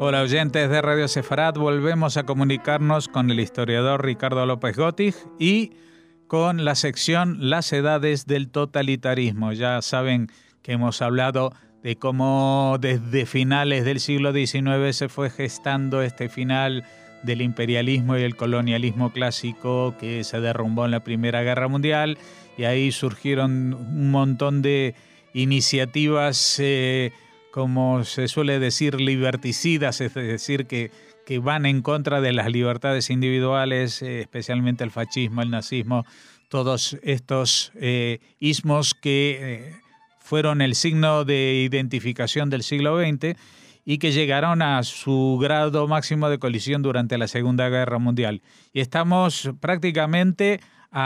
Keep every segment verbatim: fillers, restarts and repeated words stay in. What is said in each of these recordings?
Hola oyentes de Radio Sefarad, volvemos a comunicarnos con el historiador Ricardo López Gottig y con la sección Las edades del totalitarismo. Ya saben que hemos hablado de cómo desde finales del siglo diecinueve se fue gestando este final del imperialismo y el colonialismo clásico que se derrumbó en la Primera Guerra Mundial, y ahí surgieron un montón de iniciativas eh, como se suele decir, liberticidas, es decir, que, que van en contra de las libertades individuales, eh, especialmente el fascismo, el nazismo, todos estos eh, ismos que eh, fueron el signo de identificación del siglo veinte y que llegaron a su grado máximo de colisión durante la Segunda Guerra Mundial. Y estamos prácticamente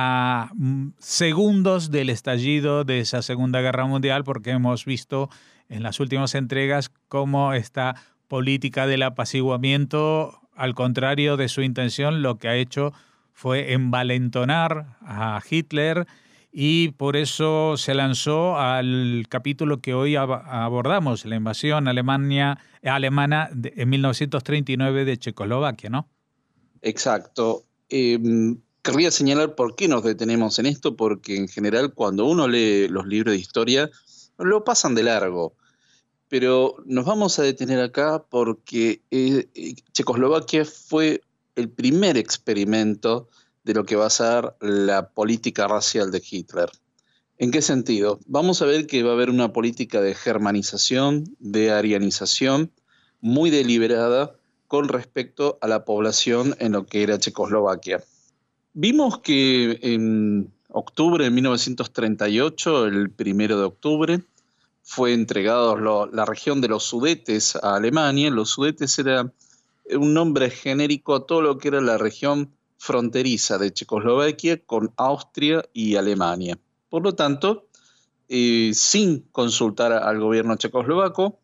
a segundos del estallido de esa Segunda Guerra Mundial, porque hemos visto en las últimas entregas cómo esta política del apaciguamiento, al contrario de su intención, lo que ha hecho fue envalentonar a Hitler, y por eso se lanzó al capítulo que hoy ab- abordamos, la invasión Alemania, alemana de, en mil novecientos treinta y nueve de Checoslovaquia, ¿no? Exacto. Eh, querría señalar por qué nos detenemos en esto, porque en general cuando uno lee los libros de historia lo pasan de largo. Pero nos vamos a detener acá porque eh, Checoslovaquia fue el primer experimento de lo que va a ser la política racial de Hitler. ¿En qué sentido? Vamos a ver que va a haber una política de germanización, de arianización, muy deliberada con respecto a la población en lo que era Checoslovaquia. Vimos que en octubre de mil novecientos treinta y ocho, el primero de octubre, fue entregado lo, la región de los Sudetes a Alemania. Los Sudetes era un nombre genérico a todo lo que era la región fronteriza de Checoslovaquia con Austria y Alemania. Por lo tanto, eh, sin consultar al gobierno checoslovaco,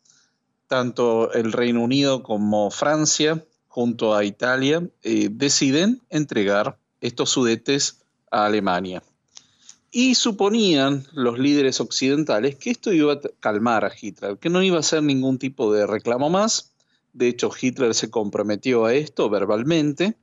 tanto el Reino Unido como Francia, junto a Italia, eh, deciden entregar estos Sudetes a Alemania. Y suponían los líderes occidentales que esto iba a calmar a Hitler, que no iba a ser ningún tipo de reclamo más. De hecho, Hitler se comprometió a esto verbalmente.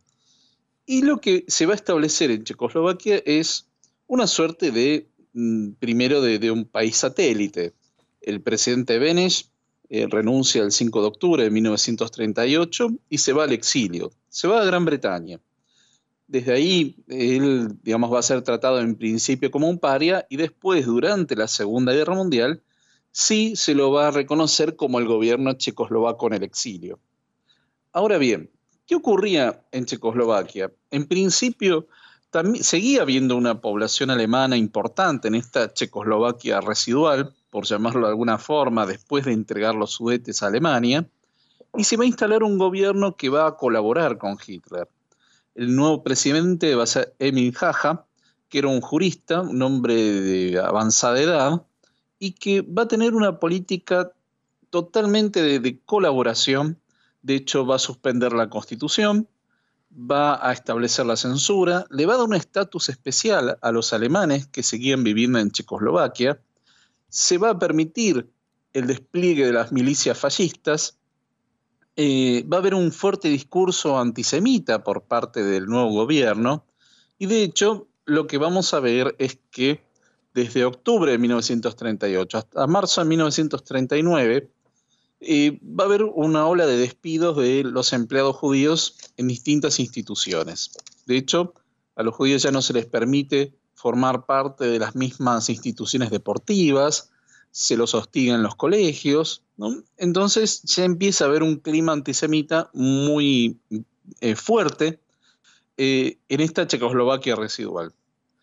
Y lo que se va a establecer en Checoslovaquia es una suerte de, primero, de, de un país satélite. El presidente Beneš eh, renuncia el cinco de octubre de mil novecientos treinta y ocho y se va al exilio. Se va a Gran Bretaña. Desde ahí, él, digamos, va a ser tratado en principio como un paria, y después, durante la Segunda Guerra Mundial, sí se lo va a reconocer como el gobierno checoslovaco en el exilio. Ahora bien, ¿qué ocurría en Checoslovaquia? En principio, también seguía habiendo una población alemana importante en esta Checoslovaquia residual, por llamarlo de alguna forma, después de entregar los Sudetes a Alemania, y se va a instalar un gobierno que va a colaborar con Hitler. El nuevo presidente va a ser Emil Haja, que era un jurista, un hombre de avanzada edad, y que va a tener una política totalmente de, de colaboración. De hecho, va a suspender la Constitución, va a establecer la censura, le va a dar un estatus especial a los alemanes que seguían viviendo en Checoslovaquia, se va a permitir el despliegue de las milicias fascistas. Eh, va a haber un fuerte discurso antisemita por parte del nuevo gobierno, y de hecho lo que vamos a ver es que desde octubre de mil novecientos treinta y ocho hasta marzo de mil novecientos treinta y nueve eh, va a haber una ola de despidos de los empleados judíos en distintas instituciones. De hecho, a los judíos ya no se les permite formar parte de las mismas instituciones deportivas, se los hostiga en los colegios, ¿no? Entonces ya empieza a haber un clima antisemita muy eh, fuerte eh, en esta Checoslovaquia residual.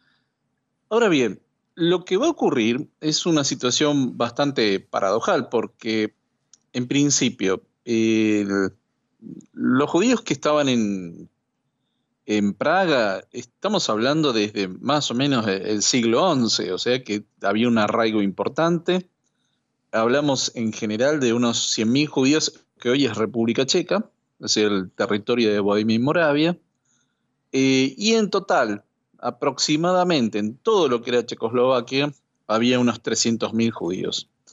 Ahora bien, lo que va a ocurrir es una situación bastante paradojal, porque en principio eh, los judíos que estaban en, en Praga, estamos hablando desde más o menos el siglo once, o sea que había un arraigo importante. Hablamos en general de unos cien mil judíos, que hoy es República Checa, es decir, el territorio de Bohemia y Moravia, eh, y en total, aproximadamente en todo lo que era Checoslovaquia, había unos trescientos mil judíos.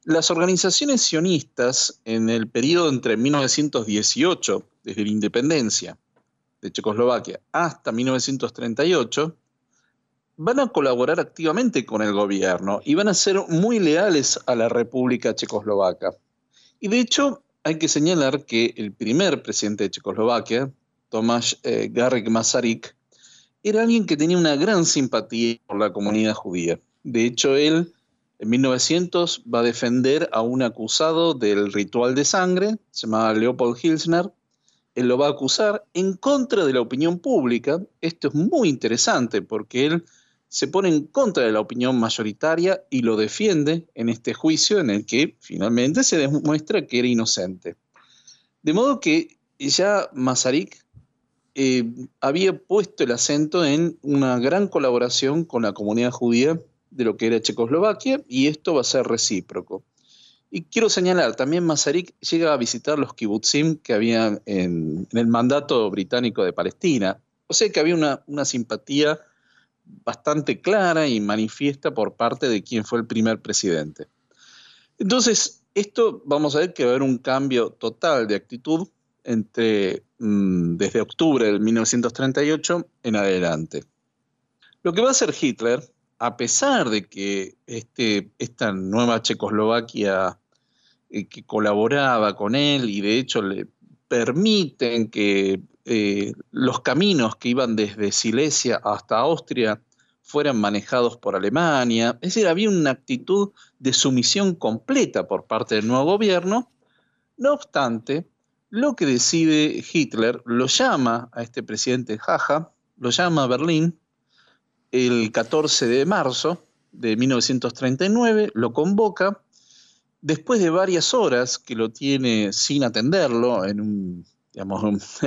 Las organizaciones sionistas en el periodo entre mil novecientos dieciocho, desde la independencia de Checoslovaquia, hasta mil novecientos treinta y ocho, van a colaborar activamente con el gobierno y van a ser muy leales a la República Checoslovaca. Y de hecho, hay que señalar que el primer presidente de Checoslovaquia, Tomáš eh, Garrigue Masaryk, era alguien que tenía una gran simpatía por la comunidad judía. De hecho, él en mil novecientos va a defender a un acusado del ritual de sangre, se llamaba Leopold Hilsner. Él lo va a acusar en contra de la opinión pública. Esto es muy interesante porque él se pone en contra de la opinión mayoritaria y lo defiende en este juicio en el que finalmente se demuestra que era inocente. De modo que ya Masaryk eh, había puesto el acento en una gran colaboración con la comunidad judía de lo que era Checoslovaquia, y esto va a ser recíproco. Y quiero señalar, también Masaryk llega a visitar los kibutzim que había en, en el mandato británico de Palestina. O sea que había una, una simpatía bastante clara y manifiesta por parte de quien fue el primer presidente. Entonces, esto vamos a ver que va a haber un cambio total de actitud entre, mmm, desde octubre de mil novecientos treinta y ocho en adelante. Lo que va a hacer Hitler, a pesar de que este, esta nueva Checoslovaquia eh, que colaboraba con él y de hecho le permiten que eh, los caminos que iban desde Silesia hasta Austria fueran manejados por Alemania, es decir, había una actitud de sumisión completa por parte del nuevo gobierno. No obstante, lo que decide Hitler, lo llama a este presidente Jaja, lo llama a Berlín el catorce de marzo de mil novecientos treinta y nueve, lo convoca. Después de varias horas que lo tiene sin atenderlo en un, digamos,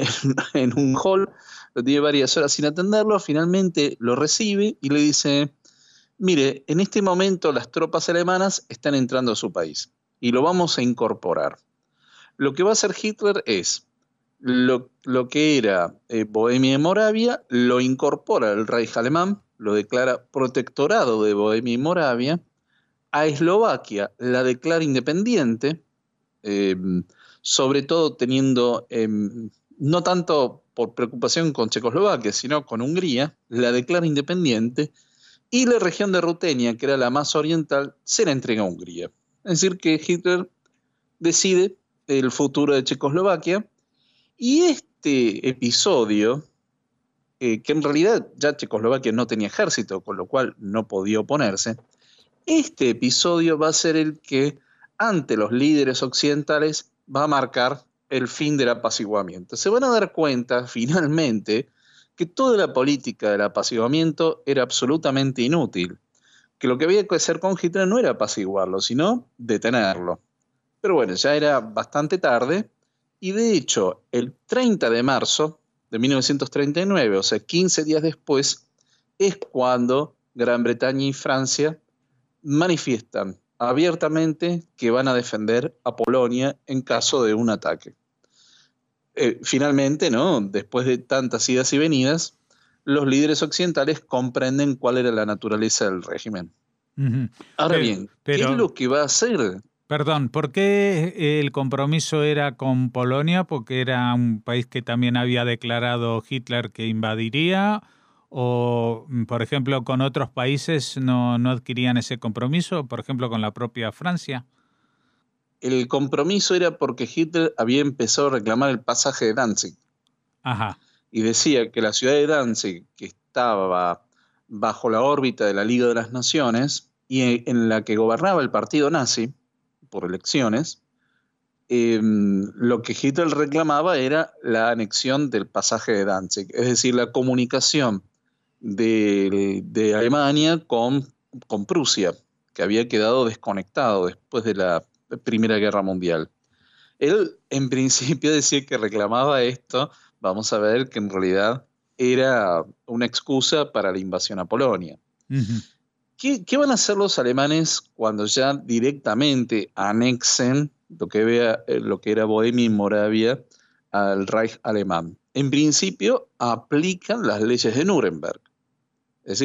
en un hall, lo tiene varias horas sin atenderlo, finalmente lo recibe y le dice: mire, en este momento las tropas alemanas están entrando a su país y lo vamos a incorporar. Lo que va a hacer Hitler es, lo, lo que era eh, Bohemia y Moravia, lo incorpora al Reich alemán, lo declara protectorado de Bohemia y Moravia. A Eslovaquia la declara independiente, eh, sobre todo teniendo, eh, no tanto por preocupación con Checoslovaquia, sino con Hungría, la declara independiente, y la región de Rutenia, que era la más oriental, se la entrega a Hungría. Es decir, que Hitler decide el futuro de Checoslovaquia, y este episodio, eh, que en realidad ya Checoslovaquia no tenía ejército, con lo cual no podía oponerse, este episodio va a ser el que, ante los líderes occidentales, va a marcar el fin del apaciguamiento. Se van a dar cuenta, finalmente, que toda la política del apaciguamiento era absolutamente inútil, que lo que había que hacer con Hitler no era apaciguarlo, sino detenerlo. Pero bueno, ya era bastante tarde, y de hecho, el treinta de marzo de mil novecientos treinta y nueve, o sea, quince días después, es cuando Gran Bretaña y Francia manifiestan abiertamente que van a defender a Polonia en caso de un ataque. Eh, finalmente, ¿no?, después de tantas idas y venidas, los líderes occidentales comprenden cuál era la naturaleza del régimen. Uh-huh. Ahora pero, bien, pero, ¿qué es lo que va a hacer? Perdón, ¿por qué el compromiso era con Polonia? ¿Porque era un país que también había declarado Hitler que invadiría? ¿O, por ejemplo, con otros países no, no adquirían ese compromiso? Por ejemplo, con la propia Francia. El compromiso era porque Hitler había empezado a reclamar el pasaje de Danzig. Ajá. Y decía que la ciudad de Danzig, que estaba bajo la órbita de la Liga de las Naciones y en la que gobernaba el partido nazi por elecciones, eh, lo que Hitler reclamaba era la anexión del pasaje de Danzig, es decir, la comunicación de, de Alemania con, con Prusia, que había quedado desconectado después de la Primera Guerra Mundial. Él, en principio, decía que reclamaba esto. Vamos a ver que en realidad era una excusa para la invasión a Polonia. Uh-huh. ¿Qué, ¿Qué van a hacer los alemanes cuando ya directamente anexen lo que, vea, lo que era Bohemia y Moravia al Reich alemán? En principio, aplican las leyes de Nuremberg. Es decir,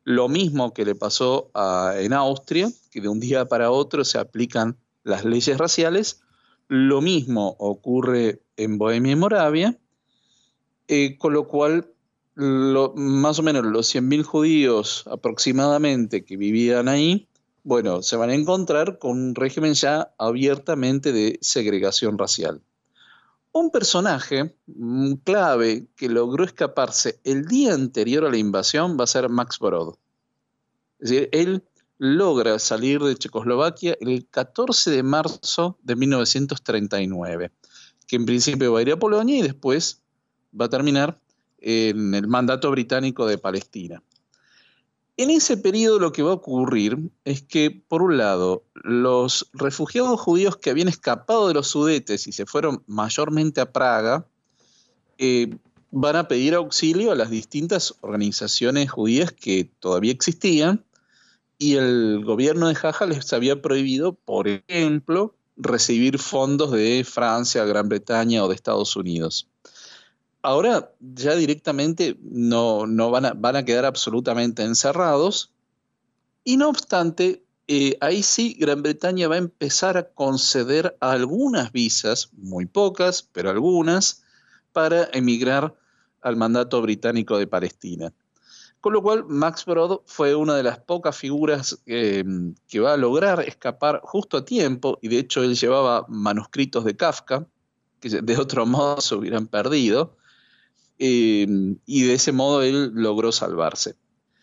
Lo mismo que le pasó a, en Austria, que de un día para otro se aplican las leyes raciales. Lo mismo ocurre en Bohemia y Moravia, eh, con lo cual lo, más o menos los cien mil judíos aproximadamente que vivían ahí, bueno, se van a encontrar con un régimen ya abiertamente de segregación racial. Un personaje mm, clave que logró escaparse el día anterior a la invasión va a ser Max Brod. Es decir, él logra salir de Checoslovaquia el catorce de marzo de mil novecientos treinta y nueve, que en principio va a ir a Polonia y después va a terminar en el mandato británico de Palestina. En ese periodo lo que va a ocurrir es que, por un lado, los refugiados judíos que habían escapado de los Sudetes y se fueron mayormente a Praga, eh, van a pedir auxilio a las distintas organizaciones judías que todavía existían, y el gobierno de Jaja les había prohibido, por ejemplo, recibir fondos de Francia, Gran Bretaña o de Estados Unidos. Ahora ya directamente no, no van, a, van a quedar absolutamente encerrados, y no obstante, eh, ahí sí Gran Bretaña va a empezar a conceder algunas visas, muy pocas, pero algunas, para emigrar al mandato británico de Palestina. Con lo cual, Max Brod fue una de las pocas figuras eh, que va a lograr escapar justo a tiempo, y de hecho él llevaba manuscritos de Kafka, que de otro modo se hubieran perdido, eh, y de ese modo él logró salvarse.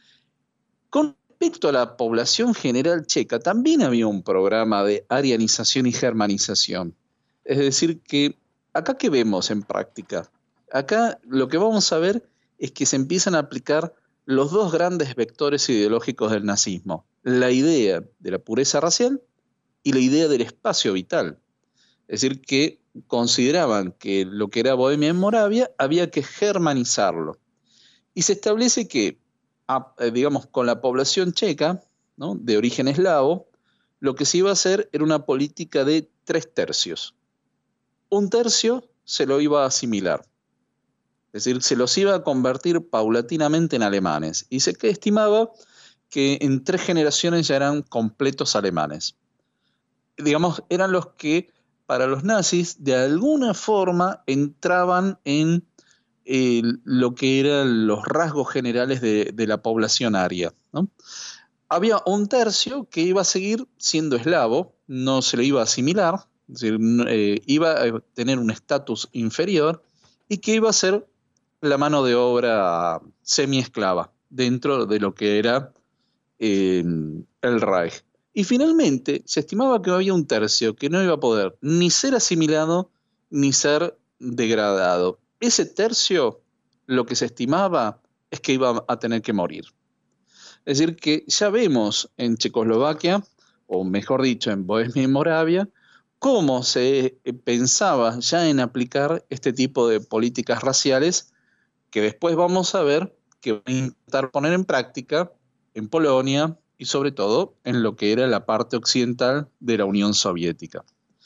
Con respecto a la población general checa, también había un programa de arianización y germanización. Es decir, que acá ¿qué vemos en práctica? Acá lo que vamos a ver es que se empiezan a aplicar los dos grandes vectores ideológicos del nazismo: la idea de la pureza racial y la idea del espacio vital. Es decir, que consideraban que lo que era Bohemia en Moravia había que germanizarlo. Y se establece que, digamos, con la población checa, ¿no?, de origen eslavo, lo que se iba a hacer era una política de tres tercios. Un tercio se lo iba a asimilar. Es decir, se los iba a convertir paulatinamente en alemanes, y se estimaba que en tres generaciones ya eran completos alemanes. Digamos, eran los que para los nazis de alguna forma entraban en eh, lo que eran los rasgos generales de, de la población aria, ¿no? Había un tercio que iba a seguir siendo eslavo, no se le iba a asimilar, es decir, eh, iba a tener un estatus inferior, y que iba a ser la mano de obra semi-esclava dentro de lo que era eh, el Reich. Y finalmente se estimaba que había un tercio que no iba a poder ni ser asimilado ni ser degradado. Ese tercio, lo que se estimaba es que iba a tener que morir. Es decir, que ya vemos en Checoslovaquia, o mejor dicho, en Bohemia y Moravia, cómo se pensaba ya en aplicar este tipo de políticas raciales, que después vamos a ver que van a intentar poner en práctica en Polonia y sobre todo en lo que era la parte occidental de la Unión Soviética.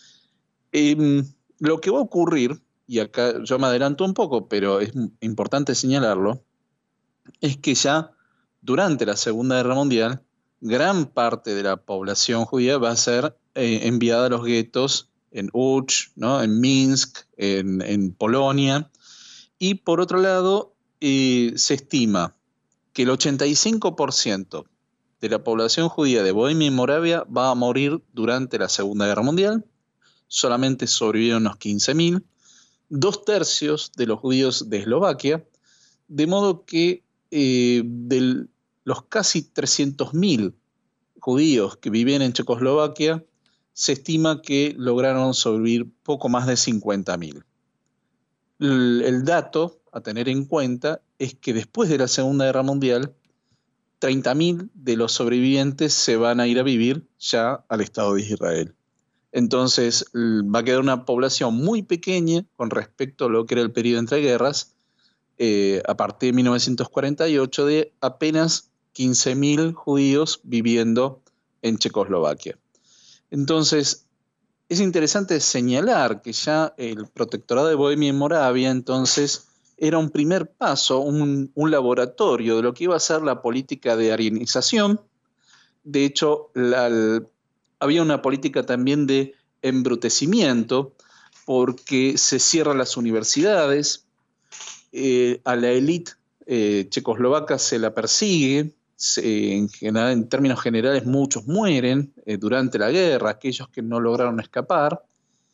Eh, lo que va a ocurrir, y acá yo me adelanto un poco, pero es importante señalarlo, es que ya durante la Segunda Guerra Mundial, gran parte de la población judía va a ser eh, enviada a los guetos en Uch, ¿no?, en Minsk, en, en Polonia. Y por otro lado, eh, se estima que el ochenta y cinco por ciento de la población judía de Bohemia y Moravia va a morir durante la Segunda Guerra Mundial. Solamente sobrevivieron unos quince mil, dos tercios de los judíos de Eslovaquia, de modo que eh, de los casi trescientos mil judíos que vivían en Checoslovaquia, se estima que lograron sobrevivir poco más de cincuenta mil. El, el dato a tener en cuenta es que después de la Segunda Guerra Mundial, treinta mil de los sobrevivientes se van a ir a vivir ya al Estado de Israel. Entonces va a quedar una población muy pequeña con respecto a lo que era el periodo entre guerras, eh, a partir de mil novecientos cuarenta y ocho, de apenas quince mil judíos viviendo en Checoslovaquia. Entonces, es interesante señalar que ya el protectorado de Bohemia y Moravia entonces era un primer paso, un, un laboratorio de lo que iba a ser la política de arianización. De hecho, la, el, había una política también de embrutecimiento, porque se cierran las universidades, eh, a la élite eh, checoslovaca se la persigue, se, en, general, en términos generales muchos mueren eh, durante la guerra, aquellos que no lograron escapar,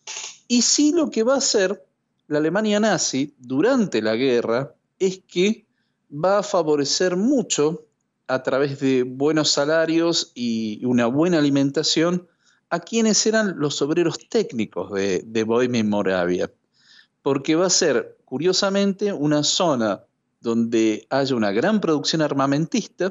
y sí lo que va a hacer la Alemania nazi durante la guerra es que va a favorecer mucho, a través de buenos salarios y una buena alimentación, a quienes eran los obreros técnicos de, de Bohemia y Moravia, porque va a ser, curiosamente, una zona donde haya una gran producción armamentista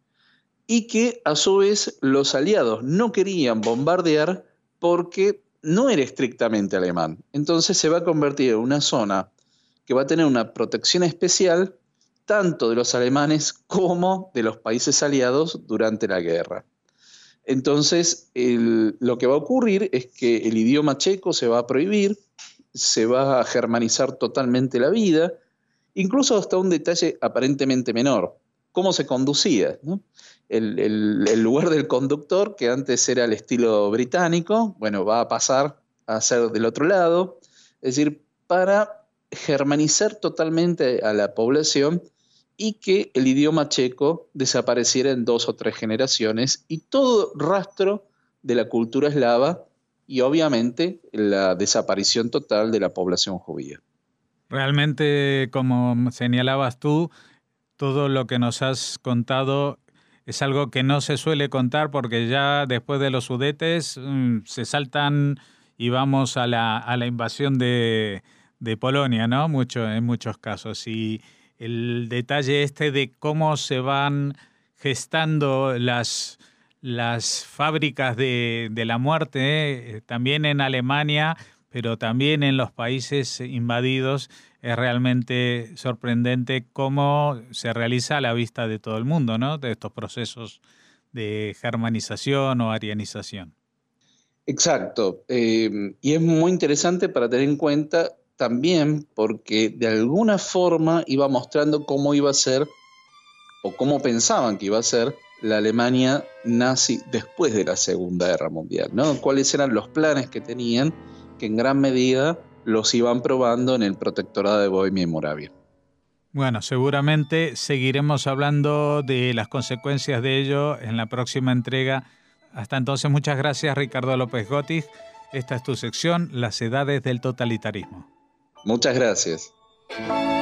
y que, a su vez, los aliados no querían bombardear porque no era estrictamente alemán. Entonces se va a convertir en una zona que va a tener una protección especial tanto de los alemanes como de los países aliados durante la guerra. Entonces, el, lo que va a ocurrir es que el idioma checo se va a prohibir, se va a germanizar totalmente la vida, incluso hasta un detalle aparentemente menor, cómo se conducía, ¿no? El, el, el lugar del conductor, que antes era el estilo británico, bueno, va a pasar a ser del otro lado, es decir, para germanizar totalmente a la población y que el idioma checo desapareciera en dos o tres generaciones y todo rastro de la cultura eslava y obviamente la desaparición total de la población judía. Realmente, como señalabas tú, todo lo que nos has contado es algo que no se suele contar porque ya después de los Sudetes mmm, se saltan y vamos a la, a la invasión de, de Polonia, ¿no? Mucho, en muchos casos. Y el detalle este de cómo se van gestando las, las fábricas de, de la muerte, eh, también en Alemania, pero también en los países invadidos, es realmente sorprendente cómo se realiza a la vista de todo el mundo, ¿no? De estos procesos de germanización o arianización. Exacto. Eh, y es muy interesante para tener en cuenta también porque de alguna forma iba mostrando cómo iba a ser o cómo pensaban que iba a ser la Alemania nazi después de la Segunda Guerra Mundial, ¿no? Cuáles eran los planes que tenían, que en gran medida los iban probando en el protectorado de Bohemia y Moravia. Bueno, seguramente seguiremos hablando de las consecuencias de ello en la próxima entrega. Hasta entonces, muchas gracias, Ricardo López Gottig. Esta es tu sección, Las Edades del Totalitarismo. Muchas gracias.